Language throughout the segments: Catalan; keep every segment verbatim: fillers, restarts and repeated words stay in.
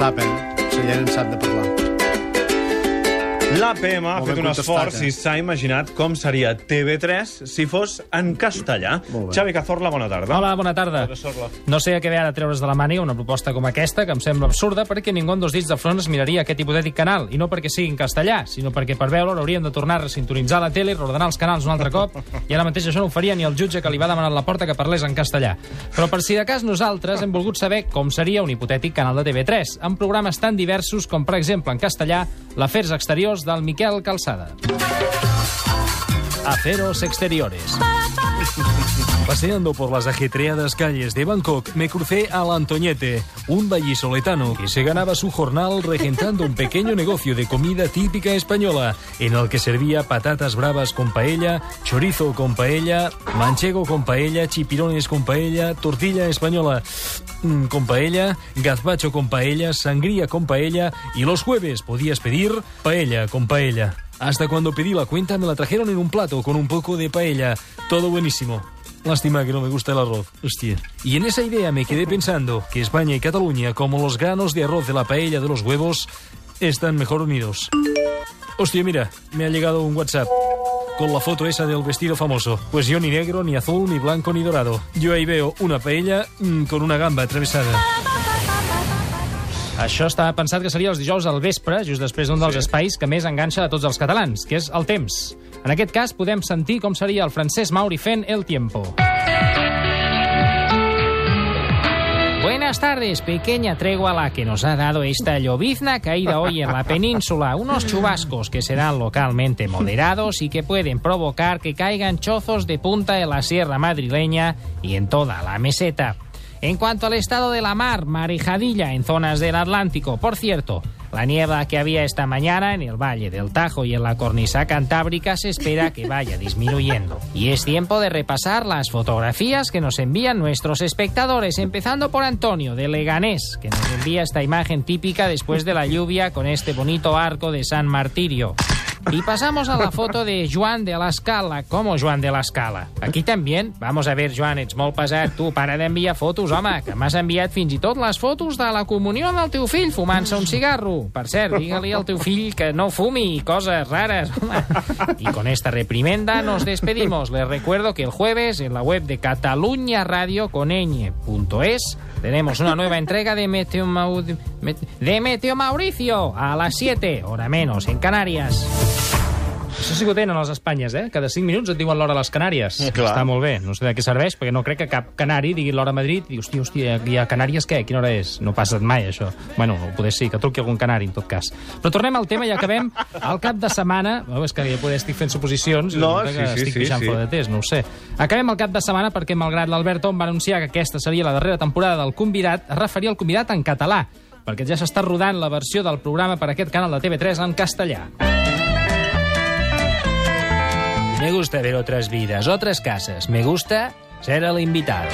sap, eh? La gent en sap de parlar. L'A P M ha Molt fet ben un contestat, esforç eh? i s'ha imaginat com seria T V tres si fos en castellà. Molt bé. Xavi Cazorla, bona tarda. Hola, bona tarda. Cazorla. No sé a què ve ara treure's de la màniga una proposta com aquesta, que em sembla absurda, perquè ningú amb dos dits de front es miraria aquest hipotètic canal, i no perquè sigui en castellà, sinó perquè per veure'l hauríem de tornar a resintonitzar la tele i reordenar els canals un altre cop, i ara mateix això no ho faria ni el jutge que li va demanar a la porta que parlés en castellà. Però per si de cas nosaltres hem volgut saber com seria un hipotètic canal de T V tres, amb programes tan diversos com, per exemple, en castellà, l'Afers Exteriors del Miquel Calçada. Aferos Exteriores. Paseando por las ajetreadas calles de Bangkok, me crucé al Antoñete, un vallisoletano que se ganaba su jornal regentando un pequeño negocio de comida típica española, en el que servía patatas bravas con paella, chorizo con paella, manchego con paella, chipirones con paella, tortilla española mmm, con paella, gazpacho con paella, sangría con paella, y los jueves podías pedir paella con paella. Hasta cuando pedí la cuenta me la trajeron en un plato con un poco de paella. Todo buenísimo. Lástima que no me gusta el arroz, hostia. Y en esa idea me quedé pensando que España y Cataluña, como los granos de arroz de la paella de los huevos, están mejor unidos. Hostia, mira, me ha llegado un WhatsApp con la foto esa del vestido famoso. Pues yo ni negro, ni azul, ni blanco, ni dorado. Yo ahí veo una paella mmm, con una gamba atravesada. Això estava pensat que seria els dijous al vespre, just després d'un dels Sí. espais que més enganxa a tots els catalans, que és el temps. En aquest cas, podem sentir com seria el Francesc Mauri fent El Tiempo. Buenas tardes, pequeña tregua la que nos ha dado esta llovizna caída hoy en la península. Unos chubascos que serán localmente moderados y que pueden provocar que caigan chozos de punta en la sierra madrileña y en toda la meseta. En cuanto al estado de la mar, marejadilla en zonas del Atlántico. Por cierto, la niebla que había esta mañana en el Valle del Tajo y en la cornisa cantábrica se espera que vaya disminuyendo. Y es tiempo de repasar las fotografías que nos envían nuestros espectadores, empezando por Antonio, de Leganés, que nos envía esta imagen típica después de la lluvia con este bonito arco de San Martirio. Y pasamos a la foto de Joan de la Scala. ¿Cómo Joan de la Scala? Aquí también. Vamos a ver, Joan, ets molt pesat. Tu, para d'enviar fotos, home, que m'has enviat fins i tot les fotos de la comunió del teu fill fumant-se un cigarro. Per cert, digue-li al teu fill que no fumi coses rares, home. Y con esta reprimenda nos despedimos. Les recuerdo que el jueves en la web de Catalunya Radio con ñ punto es tenemos una nueva entrega de Meteo, Mau... de Meteo Mauricio a las siete, hora menos, en Canarias. Això sí que ho tenen les Espanyes, eh? Cada cinc minuts et diuen l'hora a les Canàries. Clar. Està molt bé. No sé de què serveix, perquè no crec que cap canari digui l'hora a Madrid i, hòstia, hòstia, i a Canàries què? Quina hora és? No passa mai, això. Bueno, poder sí, que truqui algun canari, en tot cas. Però tornem al tema i acabem al cap de setmana... Oh, és que ja poder estic fent suposicions... No, i sí, que sí, estic sí, pixant sí. fora de test, no ho sé. Acabem al cap de setmana perquè, malgrat l'Albert Om va anunciar que aquesta seria la darrera temporada del Convidat, es referia al Convidat en català, perquè ja s'està rodant la versió del programa per aquest canal de T V tres en castellà. Me gusta ver otras vidas, otras casas. Me gusta ser el invitado.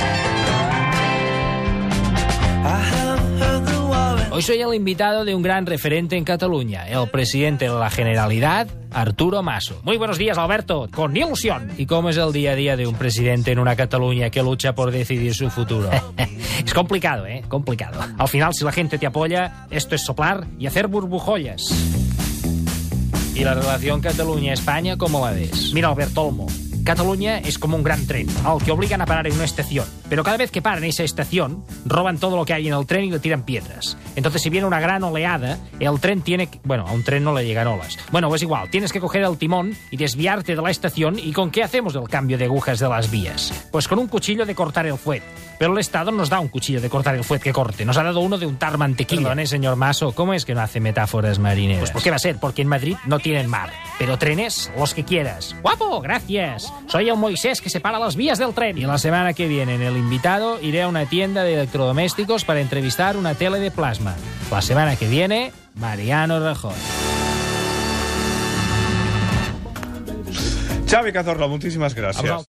Hoy soy el invitado de un gran referente en Cataluña, el presidente de la Generalidad, Arturo Maso. Muy buenos días, Alberto, con ilusión. ¿Y cómo es el día a día de un presidente en una Cataluña que lucha por decidir su futuro? Es complicado, ¿eh? Complicado. Al final, si la gente te apoya, esto es soplar y hacer burbujollas. ¿Y la relación Cataluña-España cómo la ves? Mira, Alberto Olmo, Cataluña es como un gran tren, al que obligan a parar en una estación. Pero cada vez que paran en esa estación, roban todo lo que hay en el tren y le tiran piedras. Entonces, si viene una gran oleada, el tren tiene que... Bueno, a un tren no le llegan olas. Bueno, pues igual, tienes que coger el timón y desviarte de la estación. ¿Y con qué hacemos el cambio de agujas de las vías? Pues con un cuchillo de cortar el fuet. Pero el Estado nos da un cuchillo de cortar el fuet que corte. Nos ha dado uno de untar mantequilla. Perdone, señor Maso, ¿cómo es que no hace metáforas marineras? Pues ¿por qué va a ser? Porque en Madrid no tienen mar. Pero trenes, los que quieras. ¡Guapo! Gracias. Soy el Moisés que separa las vías del tren. Y la semana que viene, en el invitado, iré a una tienda de electrodomésticos para entrevistar una tele de plasma. La semana que viene, Mariano Rajoy. Xavi Cazorla, moltíssimes gràcies.